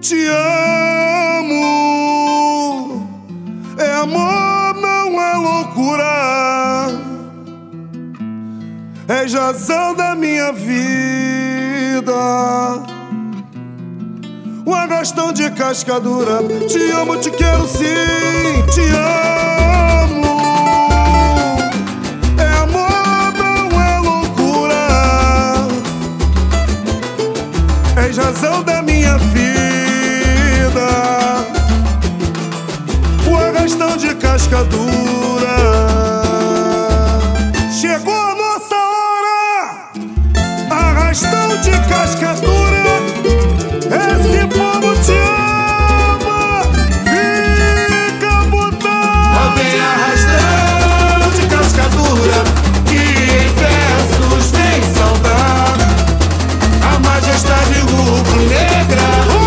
te amo. É amor, não é loucura. És razão da minha vida. O arrastão de casca dura. Te amo, te quero sim, te amo. É amor, não é loucura. És razão da minha vida. O arrastão de casca dura. Chegou a nossa hora. Arrastão de casca dura. Esse povo te ama. Fica botando. Lá vem arrastão de casca dura, que em versos vem saudar a majestade rubro-negra.